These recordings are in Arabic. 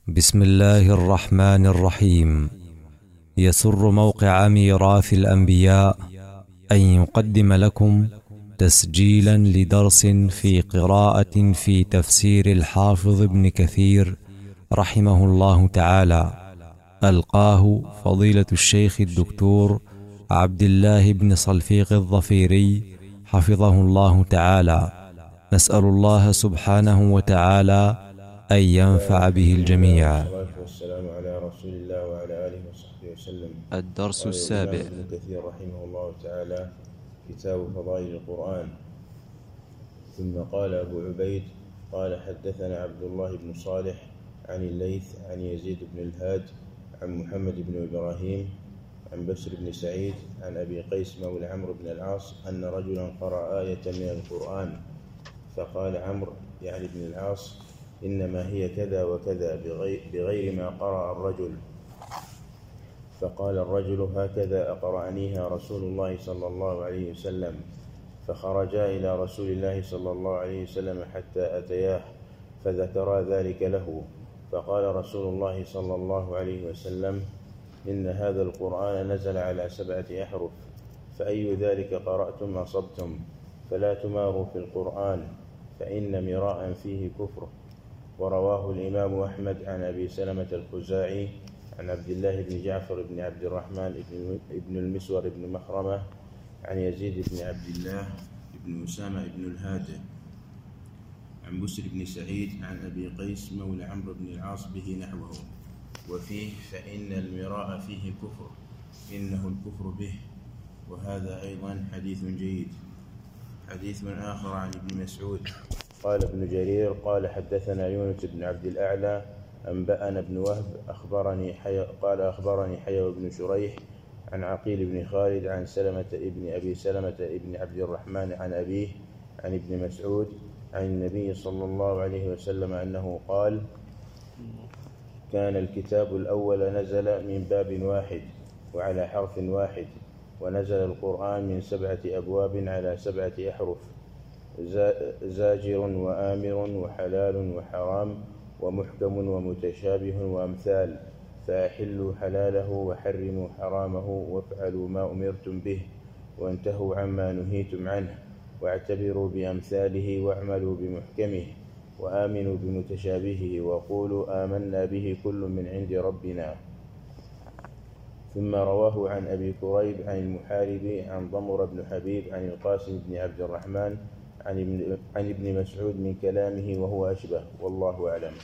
بسم الله الرحمن الرحيم. يسر موقع ميراث الأنبياء أن يقدم لكم تسجيلا لدرس في قراءة في تفسير الحافظ ابن كثير رحمه الله تعالى، ألقاه فضيلة الشيخ الدكتور عبد الله بن صلفيق الظفيري حفظه الله تعالى. نسأل الله سبحانه وتعالى أن ينفع به الجميع. والصلاة والسلام على رسول الله وعلى آله وصحبه وسلم. الدرس قال الإمام السابع. ابن كثير رحمه الله تعالى: كتاب فضائل القرآن. ثم قال أبو عبيد قال حدثنا عبد الله بن صالح عن الليث عن يزيد بن الهاد عن محمد بن إبراهيم عن بشر بن سعيد عن أبي قيس مولى عمرو بن العاص أن رجلا قرأ آية من القرآن فقال عمرو يعني بن العاص: إنما هي كذا وكذا بغير ما قرأ الرجل. فقال الرجل: هكذا أقرأنيها رسول الله صلى الله عليه وسلم. فخرجا إلى رسول الله صلى الله عليه وسلم حتى أتياه فذكرا ذلك له. فقال رسول الله صلى الله عليه وسلم: إن هذا القرآن نزل على 7 أحرف، فأي ذلك قرأتم أصبتم، فلا تماروا في القرآن فإن مراء فيه كفر. ورواه الإمام أحمد عن أبي سلمة الخزاعي عن عبد الله بن جعفر بن عبد الرحمن بن المسور بن مخرمة عن يزيد بن عبد الله بن أسامة بن الهاد عن بشر بن سعيد عن أبي قيس مولى عمرو بن العاص به نحوه، وفيه: فإن المراء فيه كفر، إنه الكفر به. وهذا أيضا حديث جيد. حديث آخر عن ابن مسعود قال ابن جرير قال حدثنا يونس بن عبد الأعلى أنبأنا ابن وهب أخبرني حيوى بن شريح عن عقيل بن خالد عن سلمة ابن أبي سلمة ابن عبد الرحمن عن أبيه عن ابن مسعود عن النبي صلى الله عليه وسلم أنه قال: كان الكتاب الأول نزل من باب واحد وعلى حرف واحد، ونزل القرآن من 7 أبواب على 7 أحرف، زاجر وآمر وحلال وحرام ومحكم ومتشابه وأمثال، فأحلوا حلاله وحرموا حرامه وافعلوا ما أمرتم به وانتهوا عما نهيتم عنه، واعتبروا بأمثاله واعملوا بمحكمه وآمنوا بمتشابهه وقولوا آمنا به كل من عند ربنا. ثم رواه عن أبي كريب عن المحارب عن ضمر بن حبيب عن القاسم بن عبد الرحمن عن ابن مسعود من كلامه وهو أشبه، والله أعلم.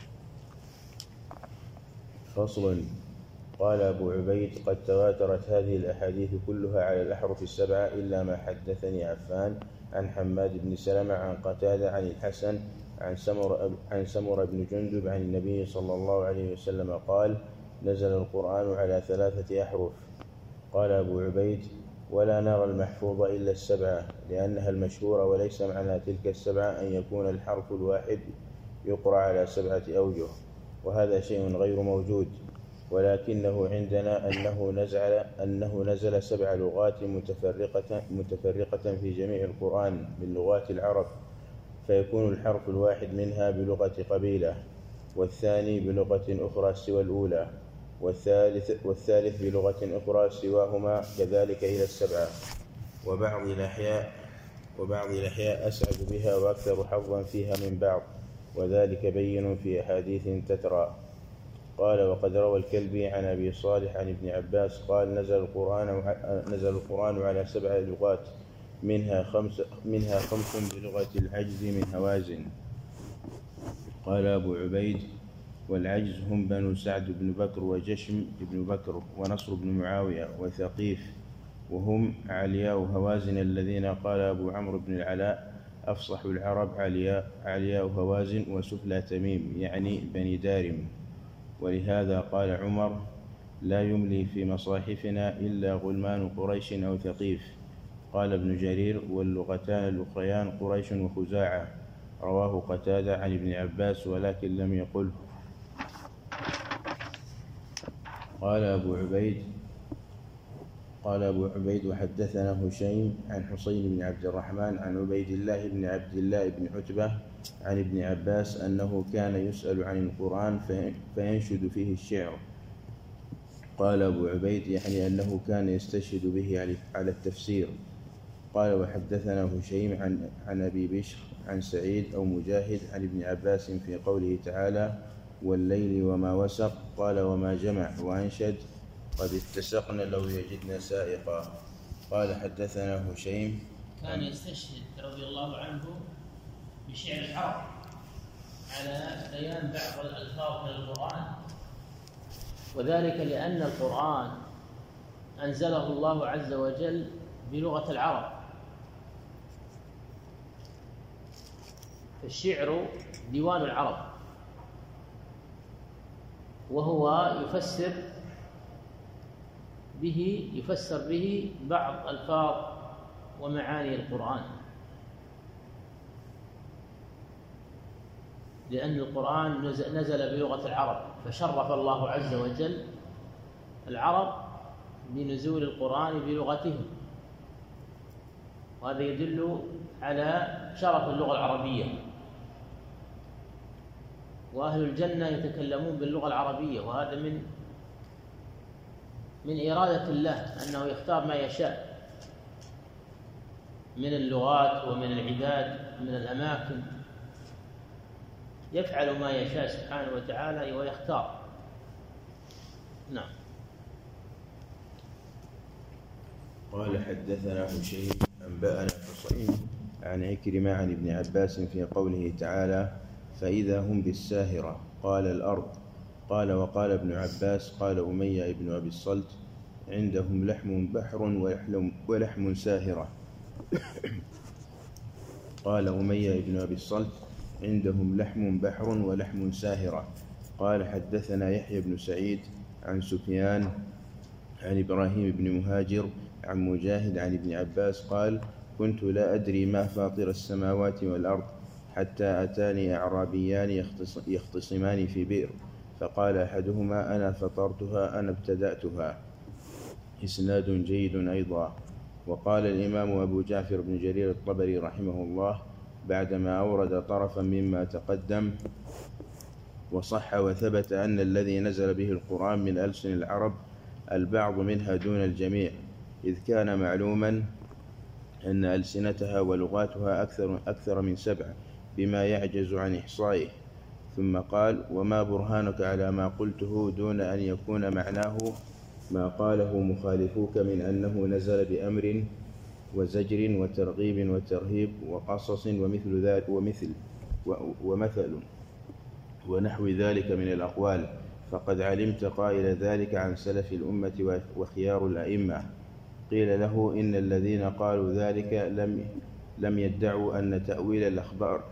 فصل. قال أبو عبيد: قد تواترت هذه الأحاديث كلها على الأحرف 7 إلا ما حدثني عفان عن حماد بن سلمة عن قتادة عن الحسن عن سمر بن جندب عن النبي صلى الله عليه وسلم قال: نزل القرآن على 3 أحرف. قال أبو عبيد: ولا نرى المحفوظ إلا 7، لأنها المشهورة، وليس معنى تلك 7 أن يكون الحرف الواحد يقرأ على 7 أوجه، وهذا شيء غير موجود، ولكنه عندنا أنه نزل 7 لغات متفرقة في جميع القرآن من لغات العرب، فيكون الحرف الواحد منها بلغة قبيلة، والثاني بلغة أخرى سوى الأولى، والثالث بلغة أخرى سواهما، كذلك إلى 7. وبعض الأحياء أسعد بها وأكثر حظا فيها من بعض، وذلك بين في أحاديث تترى. قال: وقد روى الكلبي عن أبي صالح عن ابن عباس قال: نزل القرآن على 7 لغات، منها 5 بلغة العجز من هوازن. قال أبو عبيد: والعجز هم بنو سعد بن بكر وجشم بن بكر ونصر بن معاوية وثقيف، وهم علياء هوازن الذين قال أبو عمرو بن العلاء: أفصح العرب علياء هوازن وسفلى تميم، يعني بني دارم. ولهذا قال عمر: لا يملي في مصاحفنا إلا غلمان قريش أو ثقيف. قال ابن جرير: واللغتان الأخريان قريش وخزاعة. رواه قتادة عن ابن عباس ولكن لم يقله. قال أبو عبيد: وحدثنا هشيم عن حسين بن عبد الرحمن عن عبيد الله بن عبد الله بن عتبة عن ابن عباس أنه كان يسأل عن القرآن فينشد فيه الشعر. قال أبو عبيد يعني أنه كان يستشهد به على التفسير. قال وحدثنا هشيم عن أبي بشر عن سعيد أو مجاهد عن ابن عباس في قوله تعالى والليل وما وسق. قال وما جمع وأنشد قد اتسقنا لو يجدنا سائقا. قال حدثنا هشيم كان يستشهد رضي الله عنه بشعر العرب على بيان بعض الألفاظ من القرآن، وذلك لأن القرآن أنزله الله عز وجل بلغة العرب، فالشعر ديوان العرب، وهو يفسر به بعض ألفاظ ومعاني القرآن، لأن القرآن نزل بلغة العرب، فشرف الله عز وجل العرب بنزول القرآن بلغتهم، وهذا يدل على شرف اللغة العربية. وأهل الجنة يتكلمون باللغة العربية، وهذا من إرادة الله أنه يختار ما يشاء من اللغات ومن العباد من الأماكن، يفعل ما يشاء سبحانه وتعالى ويختار. نعم. قال حدثنا هشيم أنبأنا حصين عن عكرمة عن ابن عباس في قوله تعالى فإذا هم بالساهرة. قال الأرض. قال وقال ابن عباس قال أمية ابن أبي الصلت عندهم لحم بحر ولحم ساهرة. قال أمية ابن أبي الصلت عندهم لحم بحر ولحم ساهرة. قال حدثنا يحيى بن سعيد عن سفيان عن إبراهيم بن مهاجر عن مجاهد عن ابن عباس قال كنت لا أدري ما فاطر السماوات والأرض حتى أتاني أعرابيان يختصمان في بئر، فقال أحدهما أنا فطرتها أنا ابتدأتها. إسناد جيد أيضا. وقال الإمام أبو جعفر بن جرير الطبري رحمه الله بعدما أورد طرفا مما تقدم وصح وثبت أن الذي نزل به القرآن من ألسن العرب البعض منها دون الجميع، إذ كان معلوما أن ألسنتها ولغاتها أكثر من 7 بما يعجز عن إحصائه. ثم قال وما برهانك على ما قلته دون أن يكون معناه ما قاله مخالفوك من أنه نزل بأمر وزجر وترغيب وترهيب وقصص ومثل ذلك ومثل ونحو ذلك من الأقوال، فقد علمت قائل ذلك عن سلف الأمة وخيار الأئمة. قيل له إن الذين قالوا ذلك لم يدعوا أن تأويل الأخبار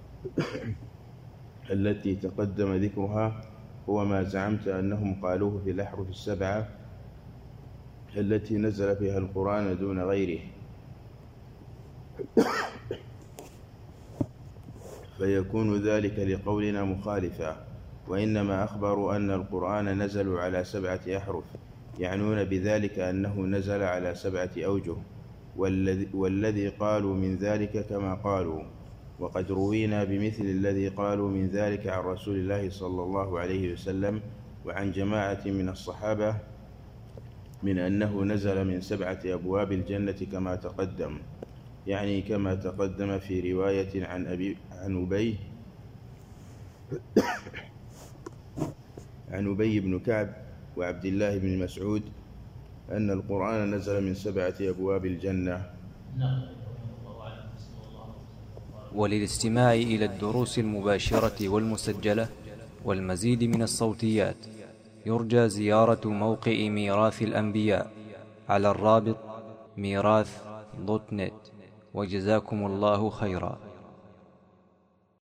التي تقدم ذكرها هو ما زعمت أنهم قالوه في الأحرف 7 التي نزل فيها القرآن دون غيره، فيكون ذلك لقولنا مخالفا. وإنما أخبروا أن القرآن نزل على 7 أحرف، يعنون بذلك أنه نزل على 7 أوجه، والذي قالوا من ذلك كما قالوا. وقد روينا بمثل الذي قالوا من ذلك عن رسول الله صلى الله عليه وسلم وعن جماعة من الصحابة من أنه نزل من 7 أبواب الجنة كما تقدم، يعني كما تقدم في رواية عن أبي بن كعب وعبد الله بن مسعود أن القرآن نزل من 7 أبواب الجنة. وللاستماع إلى الدروس المباشرة والمسجلة والمزيد من الصوتيات يرجى زيارة موقع ميراث الأنبياء على الرابط ميراث.net. وجزاكم الله خيرا.